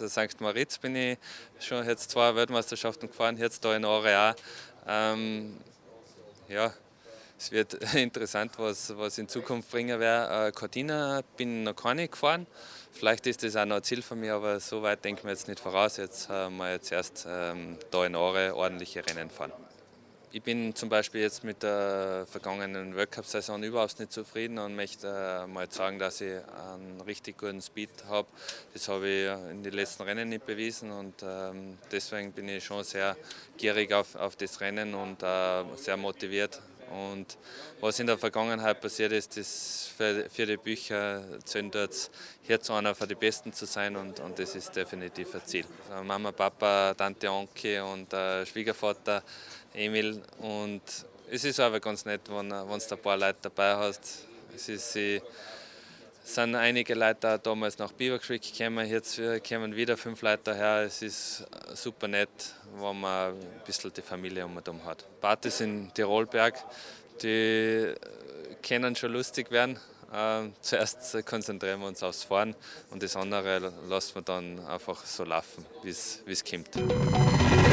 St. Moritz bin ich schon jetzt 2 Weltmeisterschaften gefahren, jetzt da in Aare auch. Ja, es wird interessant, was in Zukunft bringen wird. Cortina bin noch keine gefahren. Vielleicht ist das auch noch ein Ziel von mir, aber so weit denke ich mir jetzt nicht voraus. Jetzt mal jetzt erst da in Aare ordentliche Rennen fahren. Ich bin zum Beispiel jetzt mit der vergangenen Weltcup-Saison überhaupt nicht zufrieden und möchte mal sagen, dass ich einen richtig guten Speed habe. Das habe ich in den letzten Rennen nicht bewiesen und deswegen bin ich schon sehr gierig auf das Rennen und sehr motiviert. Und was in der Vergangenheit passiert ist, das für die Bücher zählt jetzt hier zu einer von den Besten zu sein und das ist definitiv ein Ziel. Also Mama, Papa, Tante, Onkel und Schwiegervater Emil und es ist aber ganz nett, wenn du ein paar Leute dabei hast. Es sind einige Leute auch damals nach Beaver Creek gekommen, jetzt kommen wieder 5 Leute daher. Es ist super nett, wenn man ein bisschen die Familie um und hat. Partys in Tirolberg, die können schon lustig werden. Zuerst konzentrieren wir uns aufs Fahren und das andere lassen wir dann einfach so laufen, wie es kommt.